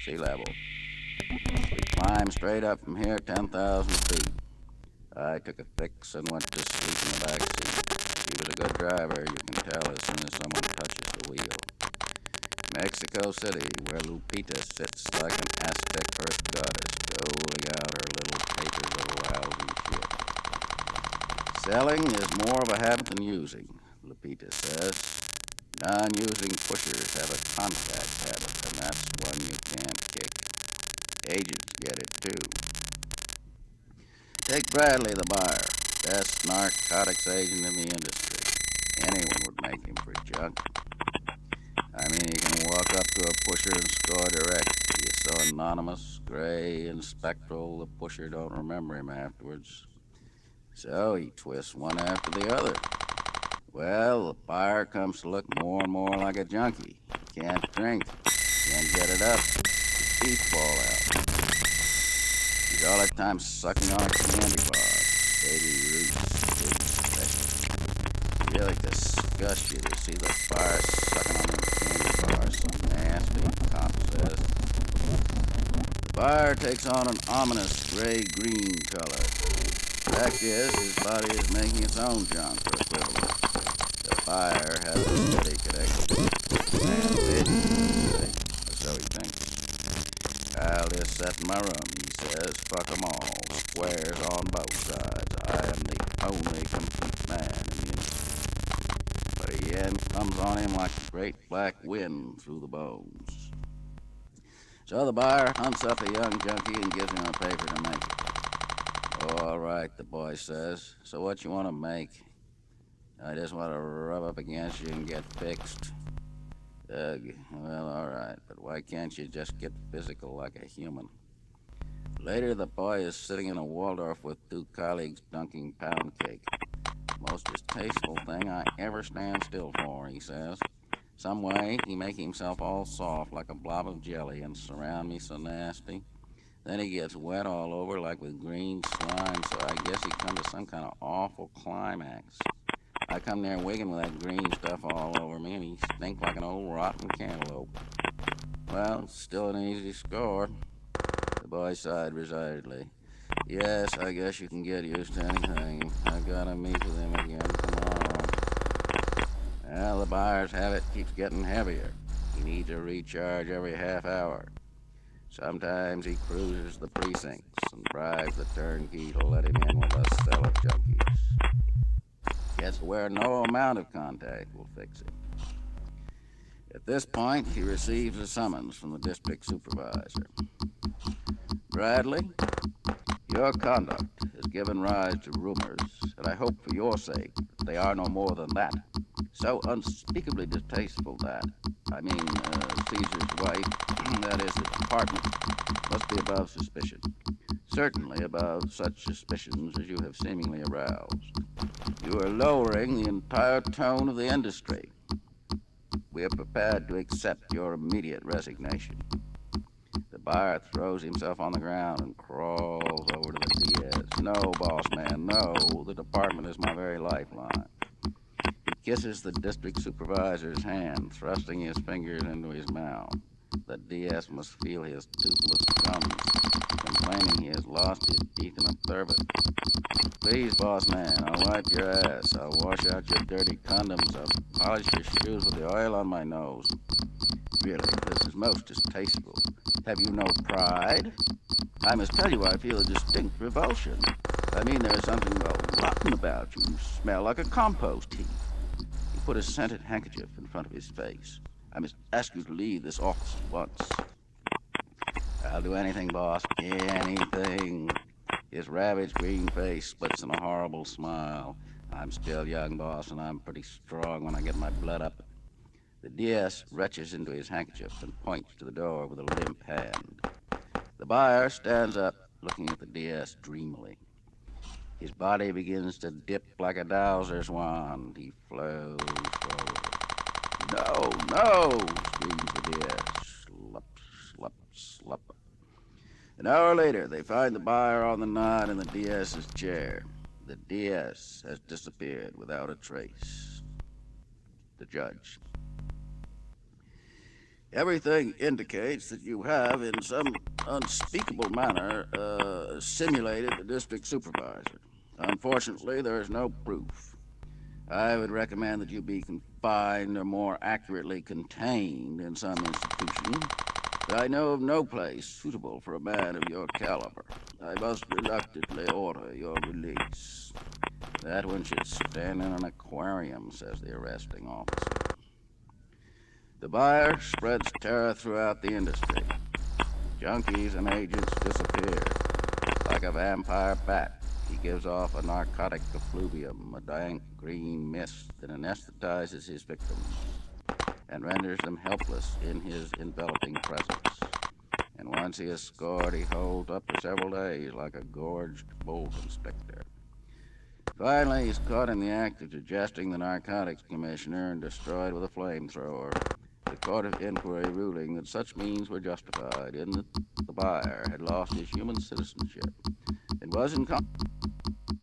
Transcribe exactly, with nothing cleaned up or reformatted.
sea level. We climbed straight up from here ten thousand feet. I took a fix and went to sleep in the back seat. He was a good driver, you can tell as soon as someone touches the wheel. Mexico City, where Lupita sits like an Aztec earth goddess, doling out her little papers of lousy shit. Selling is more of a habit than using, Lupita says. Non-using pushers have a contact habit, and that's one you can't kick. Agents get it, too. Take Bradley, the buyer, best narcotics agent in the industry. Anyone would make him for junk. I mean, you can walk up to a pusher and score direct. He is so anonymous, gray, and spectral, the pusher don't remember him afterwards. So he twists one after the other. Well, the buyer comes to look more and more like a junkie. He can't drink, can't get it up. His teeth fall out. He's all the time sucking on a candy bar. Baby Ruth's big special. Really disgusts you to see the buyer sucking on them candy bars. So nasty, cop says. The buyer takes on an ominous gray-green color. Fact is, his body is making its own junk or equivalent. The buyer has a steady connection. Man, bitch, so he thinks. I'll just sit in my room, he says. Fuck 'em all. Squares on both sides. I am the only complete man in the industry. But the end comes on him like a great black wind through the bones. So the buyer hunts up a young junkie and gives him a paper to make it. All right, the boy says. So what you want to make? I just want to rub up against you and get fixed. Ugh, well, all right, but why can't you just get physical like a human? Later, the boy is sitting in a Waldorf with two colleagues dunking pound cake. Most distasteful thing I ever stand still for, he says. Some way, he make himself all soft like a blob of jelly and surround me so nasty. Then he gets wet all over like with green slime, so I guess he come to some kind of awful climax. I come there wigging with that green stuff all over me, and he stink like an old rotten cantaloupe. Well, still an easy score. The boy sighed resignedly. Yes, I guess you can get used to anything. I gotta meet with him again tomorrow. Well, the buyer's habit keeps getting heavier. He needs a recharge every half hour. Sometimes he cruises the precincts and bribes the turnkey to let him in with a cell of junkies. Gets where no amount of contact will fix him. At this point, he receives a summons from the district supervisor. Bradley, your conduct has given rise to rumors, and I hope for your sake that they are no more than that. So unspeakably distasteful that, I mean, uh, Caesar's wife, that is, the department, must be above suspicion. Certainly above such suspicions as you have seemingly aroused. You are lowering the entire tone of the industry. We are prepared to accept your immediate resignation. The buyer throws himself on the ground and crawls over to the D S. No, boss man, no. The department is my very lifeline. He kisses the district supervisor's hand, thrusting his fingers into his mouth. The D S must feel his toothless gums, complaining he has lost his teeth in a turbot. Please, boss man, I'll wipe your ass. I'll wash out your dirty condoms. I'll polish your shoes with the oil on my nose. Really, this is most distasteful. Have you no pride? I must tell you I feel a distinct revulsion. I mean, there's something, well, rotten about you. You smell like a compost heap. He put a scented handkerchief in front of his face. I must ask you to leave this office at once. I'll do anything, boss. Anything. His ravaged green face splits in a horrible smile. I'm still young, boss, and I'm pretty strong when I get my blood up. The D S retches into his handkerchief and points to the door with a limp hand. The buyer stands up, looking at the D S dreamily. His body begins to dip like a dowser's wand. He flows forward. No, no, screams the D S. Slup, slup, slup. An hour later, they find the buyer on the nod in the DS's chair. The D S has disappeared without a trace. The judge. Everything indicates that you have, in some unspeakable manner, uh, simulated the district supervisor. Unfortunately, there is no proof. I would recommend that you be confined, or more accurately contained, in some institution. But I know of no place suitable for a man of your caliber. I must reluctantly order your release. That one should stand in an aquarium, says the arresting officer. The buyer spreads terror throughout the industry. Junkies and agents disappear. Like a vampire bat, he gives off a narcotic effluvium, a dank green mist that anesthetizes his victims and renders them helpless in his enveloping presence. And once he is scored, he holds up for several days like a gorged bull inspector. Finally, he's caught in the act of digesting the narcotics commissioner and destroyed with a flamethrower. The Court of Inquiry ruling that such means were justified in that the buyer had lost his human citizenship and was in